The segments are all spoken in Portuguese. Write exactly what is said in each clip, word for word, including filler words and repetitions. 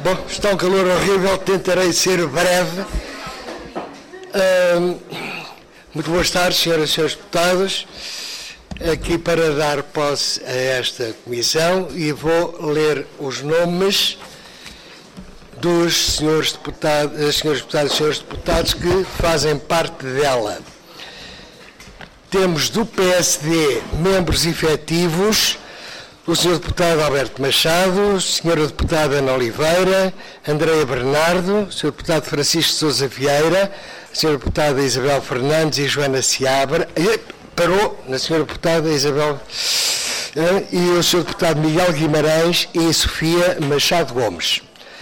Bom, está um calor horrível, tentarei ser breve. Uh, muito boas tardes, senhoras e senhores deputados. Aqui para dar posse a esta comissão e vou ler os nomes dos senhores deputados, senhores deputados e senhores deputados que fazem parte dela. Temos do P S D membros efetivos: o senhor deputado Alberto Machado, a senhora deputada Ana Oliveira, Andreia Bernardo, o senhor deputado Francisco Sousa Vieira, a senhora deputada Isabel Fernandes e Joana Seabra, parou na senhora deputada Isabel, e o senhor deputado Miguel Guimarães e Sofia Machado Gomes.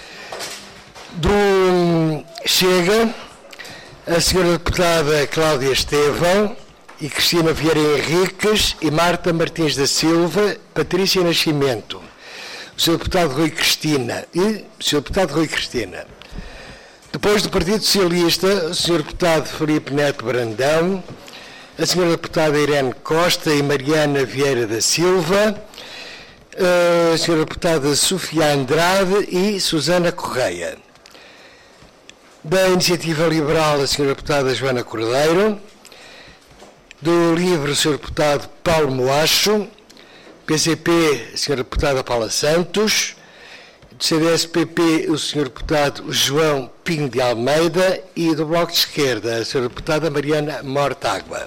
Do Chega, a senhora deputada Cláudia Estevão e Cristina Vieira Henriques e Marta Martins da Silva, Patrícia Nascimento, o senhor deputado Rui Cristina e o senhor deputado Rui Cristina. Depois do Partido Socialista, o senhor deputado Filipe Neto Brandão, a senhora deputada Irene Costa e Mariana Vieira da Silva, a senhora deputada Sofia Andrade e Susana Correia. Da Iniciativa Liberal, a senhora deputada Joana Cordeiro. Do LIVRE, o senhor deputado Paulo Moacho. P C P, a senhora deputada Paula Santos. Do C D S P P, o senhor deputado João Pinho de Almeida. E do Bloco de Esquerda, a senhora deputada Mariana Mortágua.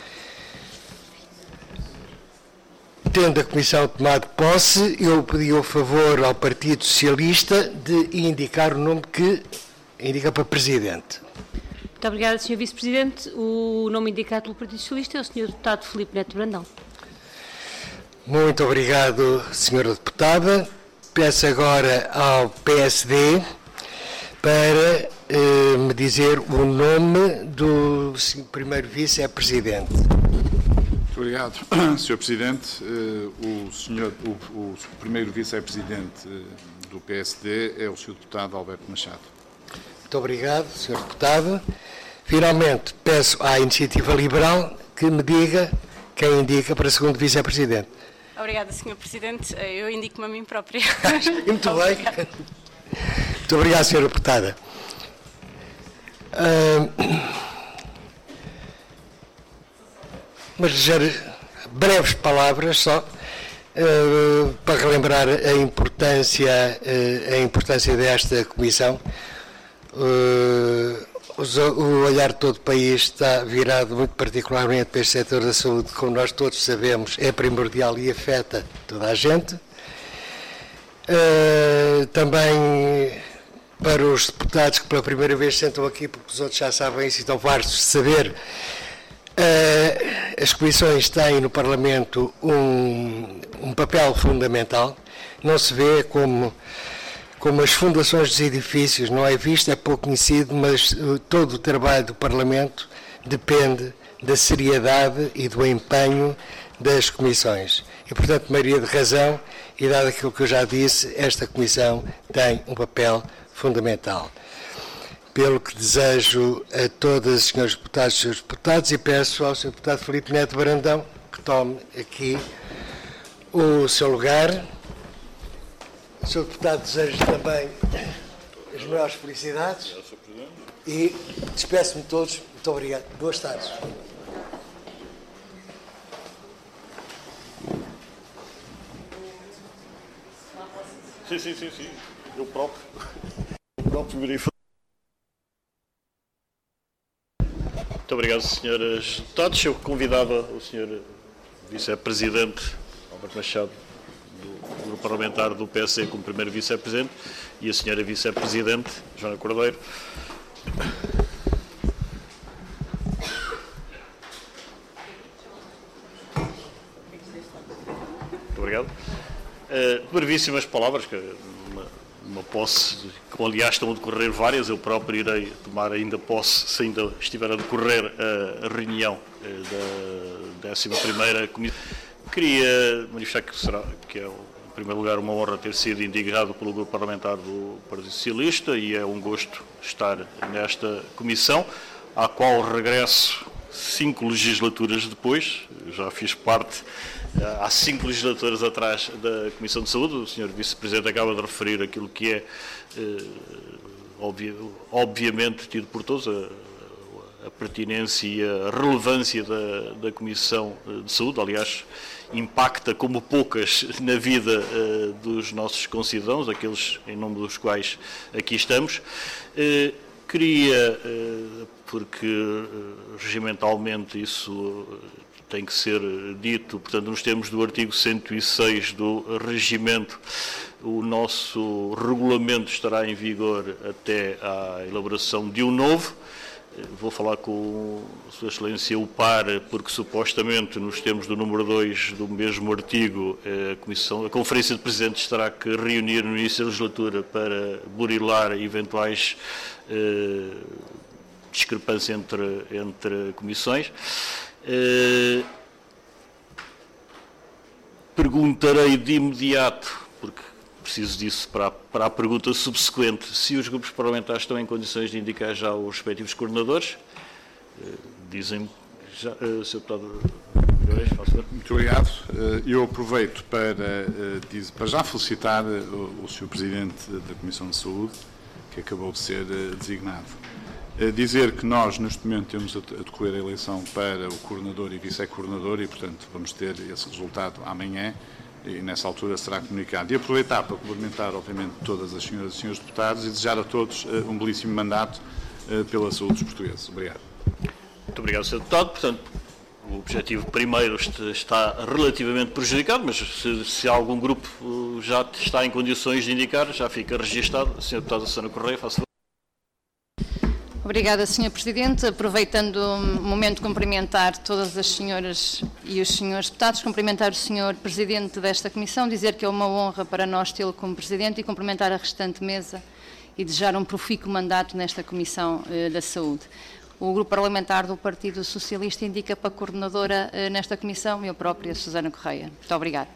Tendo a Comissão tomado posse, eu pedi o favor ao Partido Socialista de indicar o nome que indica para Presidente. Muito obrigada, senhor Vice-Presidente. O nome indicado pelo Partido Socialista é o senhor deputado Filipe Neto Brandão. Muito obrigado, senhora deputada. Peço agora ao P S D para eh, me dizer o nome do primeiro Vice-Presidente. Muito obrigado, senhor Presidente. O, senhor, o, o primeiro Vice-Presidente do P S D é o senhor deputado Alberto Machado. Muito obrigado, senhor Deputado. Finalmente, peço à Iniciativa Liberal que me diga quem indica para segundo Vice-Presidente. Obrigada, senhor Presidente. Eu indico-me a mim própria. Muito bem. Muito obrigado, senhora Deputada. Uh, mas já breves palavras só uh, para relembrar a importância, uh, a importância desta comissão. Uh, o olhar de todo o país está virado muito particularmente para este setor da saúde, como nós todos sabemos, é primordial e afeta toda a gente. Uh, também para os deputados que pela primeira vez sentam aqui, porque os outros já sabem isso e estão fartos de saber, uh, as comissões têm no Parlamento um, um papel fundamental. Não se vê como como as fundações dos edifícios, não é visto, é pouco conhecido, mas uh, todo o trabalho do Parlamento depende da seriedade e do empenho das comissões. E, portanto, maioria de razão, e dado aquilo que eu já disse, esta comissão tem um papel fundamental. Pelo que desejo a todas as senhoras deputadas e senhores deputados, e peço ao senhor deputado Filipe Neto Brandão que tome aqui o seu lugar. senhor Deputado, desejo também as maiores felicidades e despeço-me de todos. Muito obrigado. Boas tardes. Sim, sim, sim, sim. Eu próprio. Eu próprio virei. Muito obrigado, senhoras deputados. Eu convidava o senhor Vice-Presidente Alberto Machado do Grupo Parlamentar do P S D como primeiro Vice-Presidente e a senhora Vice-Presidente, Joana Cordeiro. Muito obrigado. Uh, brevíssimas palavras, que uma, uma posse, como aliás estão a decorrer várias, eu próprio irei tomar ainda posse, se ainda estiver a decorrer a, a reunião uh, da décima primeira Comissão. Queria manifestar que, será, que é, em primeiro lugar, uma honra ter sido indicado pelo Grupo Parlamentar do Partido Socialista e é um gosto estar nesta comissão, à qual regresso cinco legislaturas depois. Já fiz parte há cinco legislaturas atrás da Comissão de Saúde. O senhor Vice-Presidente acaba de referir aquilo que é, obvi obviamente, tido por todos, a, a pertinência e a relevância da, da Comissão de Saúde. Aliás, impacta como poucas na vida uh, dos nossos concidadãos, aqueles em nome dos quais aqui estamos. Uh, queria, uh, porque uh, regimentalmente isso uh, tem que ser dito, portanto, nos termos do artigo cento e seis do Regimento, o nosso regulamento estará em vigor até à elaboração de um novo. Vou falar com a Sua Excelência o par, porque supostamente, nos termos do número dois do mesmo artigo, a, Comissão, a Conferência de Presidentes terá que reunir no início da legislatura para burilar eventuais eh, discrepâncias entre, entre comissões. Eh, perguntarei de imediato, porque preciso disso para a, para a pergunta subsequente, se os grupos parlamentares estão em condições de indicar já os respectivos coordenadores. Uh, dizem já, uh, senhor Deputado Guimarães, faço favor. Muito obrigado. Uh, eu aproveito para, uh, diz, para já felicitar uh, o senhor Presidente da Comissão de Saúde, que acabou de ser uh, designado. Uh, dizer que nós, neste momento, temos a, a decorrer a eleição para o coordenador e vice-coordenador e, portanto, vamos ter esse resultado amanhã. E nessa altura será comunicado. E aproveitar para cumprimentar, obviamente, todas as senhoras e senhores deputados e desejar a todos uh, um belíssimo mandato uh, pela saúde dos portugueses. Obrigado. Muito obrigado, senhor Deputado. Portanto, o objetivo primeiro está relativamente prejudicado, mas se, se algum grupo já está em condições de indicar, já fica registado. senhor Deputado Susana Correia, faça favor. Obrigada, senhor Presidente. Aproveitando o momento de cumprimentar todas as senhoras e os senhores deputados, cumprimentar o senhor Presidente desta Comissão, dizer que é uma honra para nós tê-lo como Presidente e cumprimentar a restante mesa e desejar um profícuo mandato nesta Comissão eh, da Saúde. O Grupo Parlamentar do Partido Socialista indica para a coordenadora eh, nesta Comissão, eu própria, Susana Correia. Muito obrigada.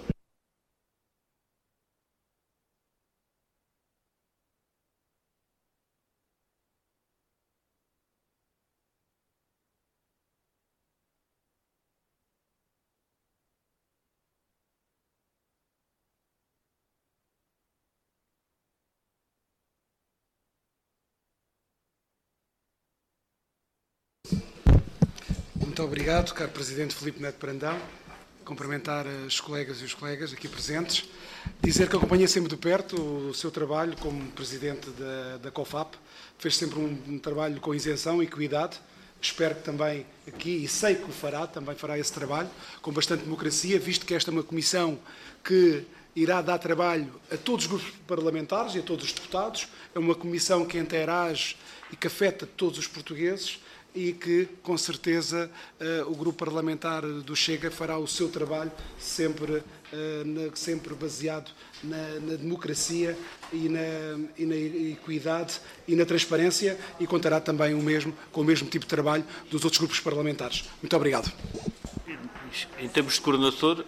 Muito obrigado, caro Presidente Filipe Neto Brandão. Cumprimentar as colegas e os colegas aqui presentes. Dizer que acompanhei sempre de perto o seu trabalho como Presidente da, da COFAP. Fez sempre um, um trabalho com isenção e cuidado. Espero que também aqui, e sei que o fará, também fará esse trabalho, com bastante democracia, visto que esta é uma comissão que irá dar trabalho a todos os grupos parlamentares e a todos os deputados. É uma comissão que interage e que afeta todos os portugueses, e que, com certeza, uh, o Grupo Parlamentar do Chega fará o seu trabalho sempre, uh, na, sempre baseado na, na democracia e na, e na equidade e na transparência, e contará também o mesmo, com o mesmo tipo de trabalho dos outros grupos parlamentares. Muito obrigado. Em termos de coordenador...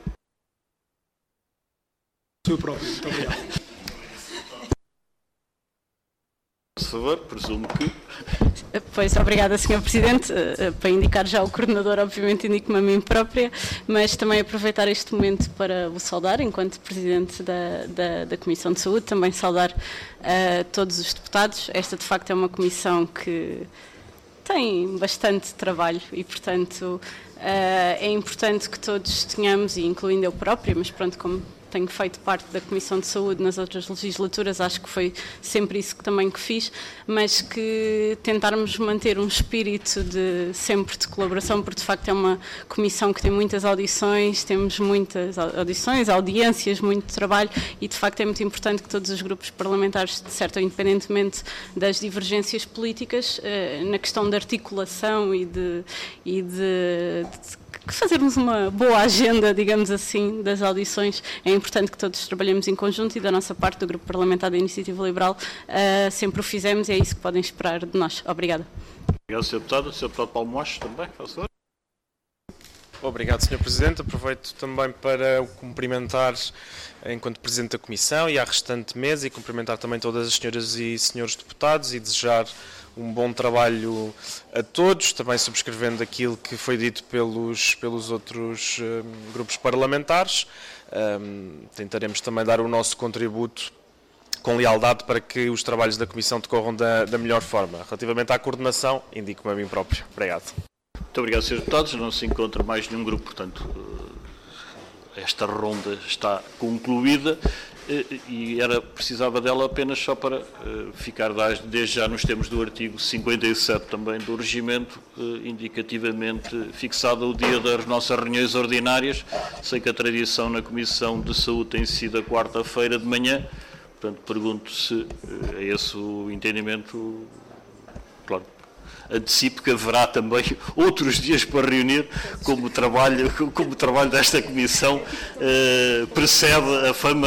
Sou eu próprio. Muito obrigado. Por favor, presumo que... Pois, obrigada, senhor Presidente. Para indicar já o coordenador, obviamente indico-me a mim própria, mas também aproveitar este momento para o saudar, enquanto Presidente da, da, da Comissão de Saúde, também saudar uh, todos os deputados. Esta, de facto, é uma comissão que tem bastante trabalho e, portanto, uh, é importante que todos tenhamos, e incluindo eu própria, mas pronto, como tenho feito parte da Comissão de Saúde nas outras legislaturas, acho que foi sempre isso que também que fiz, mas que tentarmos manter um espírito de sempre de colaboração, porque de facto é uma comissão que tem muitas audições, temos muitas audições, audiências, muito trabalho, e de facto é muito importante que todos os grupos parlamentares, de certo, independentemente das divergências políticas, na questão de articulação e de, e de, de que fazermos uma boa agenda, digamos assim, das audições. É importante que todos trabalhemos em conjunto, e da nossa parte, do Grupo Parlamentar da Iniciativa Liberal, uh, sempre o fizemos, e é isso que podem esperar de nós. Obrigada. Obrigado, senhor Deputado. senhor Deputado Paulo Moacho, também, por favor. Obrigado, senhor Presidente. Aproveito também para o cumprimentar enquanto Presidente da Comissão e à restante mesa, e cumprimentar também todas as senhoras e senhores deputados e desejar um bom trabalho a todos, também subscrevendo aquilo que foi dito pelos, pelos outros um, grupos parlamentares. Um, tentaremos também dar o nosso contributo com lealdade para que os trabalhos da Comissão decorram da, da melhor forma. Relativamente à coordenação, indico-me a mim próprio. Obrigado. Muito obrigado, senhores deputados. Não se encontra mais nenhum grupo, portanto, esta ronda está concluída e era, precisava dela apenas só para ficar desde já nos termos do artigo cinquenta e sete também do regimento, indicativamente fixado o dia das nossas reuniões ordinárias. Sei que a tradição na Comissão de Saúde tem sido a quarta-feira de manhã, portanto, pergunto se é esse o entendimento. Claro, antecipo que haverá também outros dias para reunir, como o trabalho, como o trabalho desta Comissão eh, precede a fama,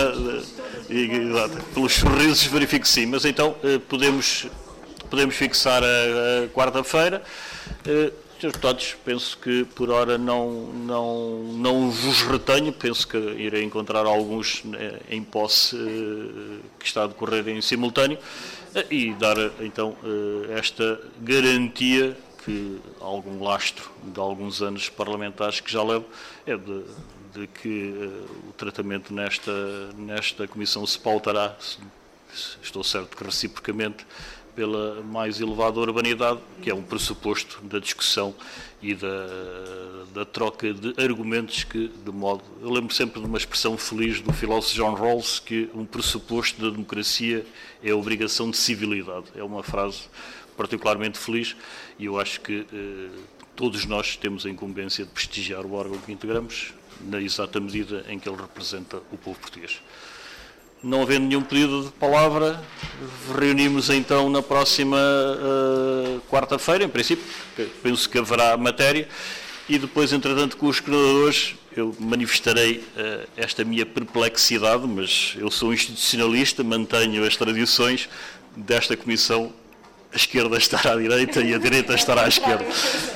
eh, pelos sorrisos verifico que sim, mas então eh, podemos, podemos fixar a, a quarta-feira. Eh, Senhores deputados, penso que por hora não, não, não vos retenho, penso que irei encontrar alguns eh, em posse eh, que está a decorrer em simultâneo, e dar então esta garantia que algum lastro de alguns anos parlamentares que já levo é de, de que o tratamento nesta, nesta Comissão se pautará, estou certo que reciprocamente, pela mais elevada urbanidade, que é um pressuposto da discussão e da, da troca de argumentos que, de modo... Eu lembro sempre de uma expressão feliz do filósofo John Rawls, que um pressuposto da democracia é a obrigação de civilidade. É uma frase particularmente feliz e eu acho que eh, todos nós temos a incumbência de prestigiar o órgão que integramos, na exata medida em que ele representa o povo português. Não havendo nenhum pedido de palavra, reunimos então na próxima uh, quarta-feira, em princípio, penso que haverá matéria, e depois, entretanto, com os coordenadores, eu manifestarei uh, esta minha perplexidade, mas eu sou institucionalista, mantenho as tradições desta Comissão, a esquerda estará à direita e a direita estará à esquerda.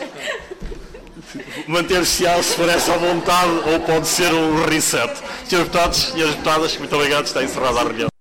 Manter-se-á se for essa a vontade, ou pode ser um reset. Senhores deputados, senhoras deputadas, muito obrigado, está encerrada a reunião.